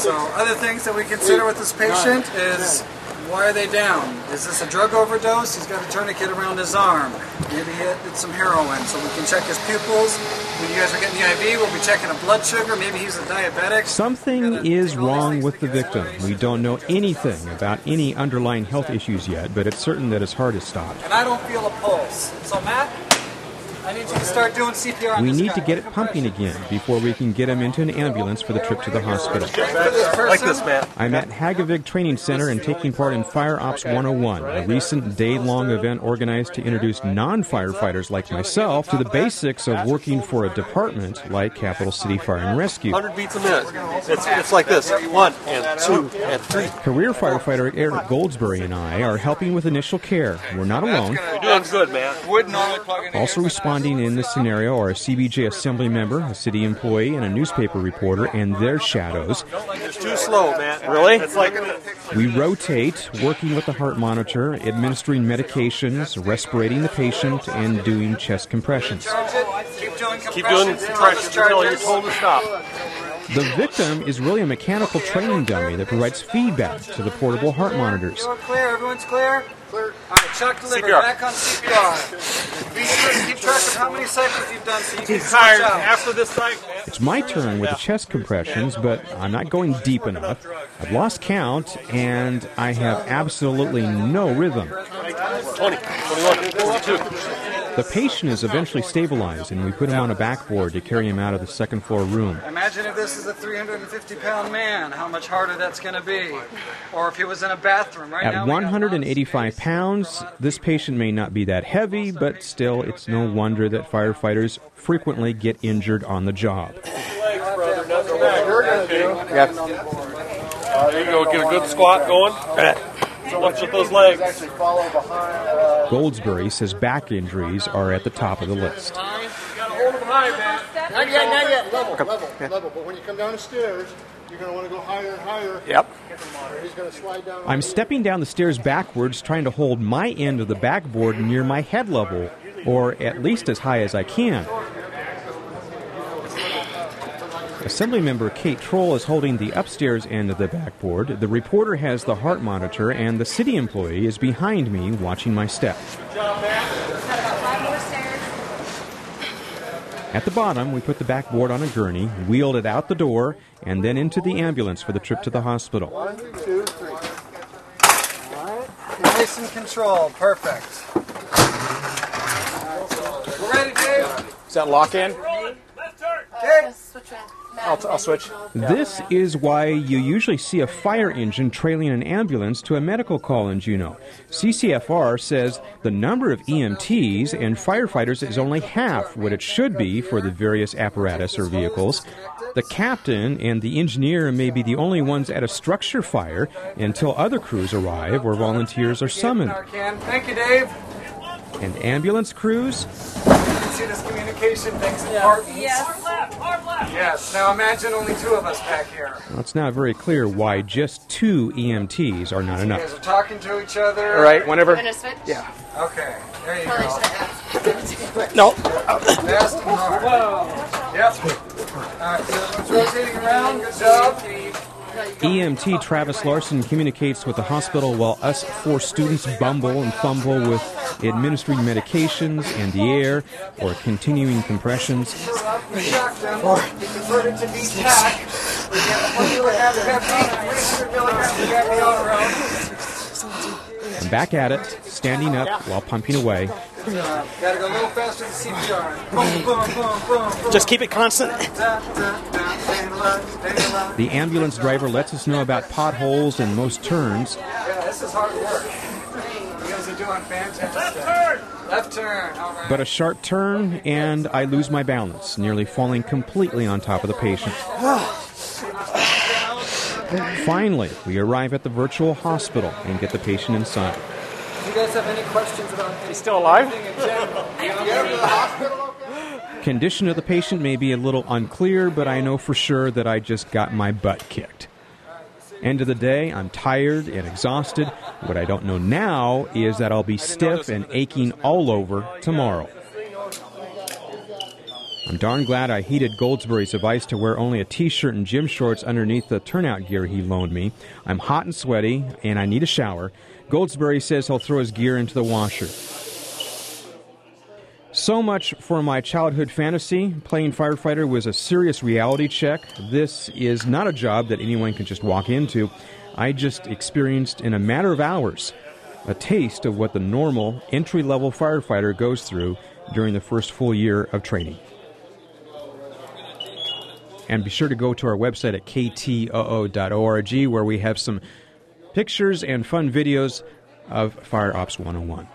So other things that we consider with this patient is, why are they down? Is this a drug overdose? He's got a tourniquet around his arm. Maybe he hit some heroin, so we can check his pupils. When you guys are getting the IV, we'll be checking a blood sugar. Maybe he's a diabetic. Something is wrong with the victim. We don't know anything about any underlying health issues yet, but it's certain that his heart is stopped. And I don't feel a pulse. So Matt, I need you to start doing CPR on We this need guy. to get it pumping again before we can get him into an ambulance for the trip to the hospital. Like this, man. I'm at Hagevig Training Center and taking part in Fire Ops 101, a recent day-long event organized to introduce non-firefighters like myself to the basics of working for a department like Capital City Fire and Rescue. 100 beats a minute. It's like this. 1 and 2 and 3. Career firefighter Eric Goldsberry and I are helping with initial care. We're not alone. You're doing good, man. Also responding in this scenario are a CBJ assembly member, a city employee, and a newspaper reporter and their shadows. It's too slow, man. Really? It's like We rotate, working with the heart monitor, administering medications, respirating the patient, and doing chest compressions. keep doing compressions until you're told to stop. The victim is really a mechanical training dummy that provides feedback to the portable heart monitors. Everyone's clear? Everyone's clear? Clear. All right, Chuck delivered. CPR. Back on CPR. Be sure to keep track of how many cycles you've done so you can He's switch tired out. after this cycle. It's my turn with the chest compressions, but I'm not going deep enough. I've lost count, and I have absolutely no rhythm. 20, 21, 22. The patient is eventually stabilized, and we put him on a backboard to carry him out of the second-floor room. Imagine if this is a 350-pound man, how much harder that's going to be. Or if he was in a bathroom right now. At 185 pounds, this patient may not be that heavy, but still, it's no wonder that firefighters frequently get injured on the job. There you go. Get a good squat going. Watch with those legs. Goldsberry says back injuries are at the top of the list. You gotta hold them high, man. Not yet. Level. But when you come down the stairs, you're going to want to go higher and higher. Yep. He's going to slide down. I'm stepping down the stairs backwards, trying to hold my end of the backboard near my head level, or at least as high as I can. Assemblymember Kate Troll is holding the upstairs end of the backboard. The reporter has the heart monitor, and the city employee is behind me watching my step. At the bottom, we put the backboard on a gurney, wheeled it out the door, and then into the ambulance for the trip to the hospital. 1, 2, 3. All right. Nice and controlled. Perfect. We're ready, Dave? Is that lock in? Okay. I'll switch. This is why you usually see a fire engine trailing an ambulance to a medical call in Juneau. CCFR says the number of EMTs and firefighters is only half what it should be for the various apparatus or vehicles. The captain and the engineer may be the only ones at a structure fire until other crews arrive or volunteers are summoned. Thank you, Dave. And ambulance crews? You can see this communication thing's important. Yes. Now imagine only 2 of us back here. Well, it's not very clear why just 2 EMTs are not You guys enough. are talking to each other. All right, whenever. Yeah. Okay. There you go. No. Fast and hard. Yep. All right. So everyone's rotating around. Good job. EMT Travis Larson communicates with the hospital while us 4 students bumble and fumble with administering medications and the air or continuing compressions. I'm back at it, standing up while pumping away. Gotta go a little faster than CPR. Boom, boom, boom, boom. Just keep it constant. The ambulance driver lets us know about potholes and most turns. Yeah, this is hard work. You guys are doing fantastic. Left turn. All right. But a sharp turn, and I lose my balance, nearly falling completely on top of the patient. Finally, we arrive at the virtual hospital and get the patient inside. Do you guys have any questions about He's still alive? Condition of the patient may be a little unclear, but I know for sure that I just got my butt kicked. End of the day, I'm tired and exhausted. What I don't know now is that I'll be stiff and aching all over tomorrow. I'm darn glad I heeded Goldsberry's advice to wear only a t-shirt and gym shorts underneath the turnout gear he loaned me. I'm hot and sweaty, and I need a shower. Goldsberry says he'll throw his gear into the washer. So much for my childhood fantasy. Playing firefighter was a serious reality check. This is not a job that anyone can just walk into. I just experienced in a matter of hours a taste of what the normal entry-level firefighter goes through during the first full year of training. And be sure to go to our website at ktoo.org, where we have some pictures and fun videos of Fire Ops 101.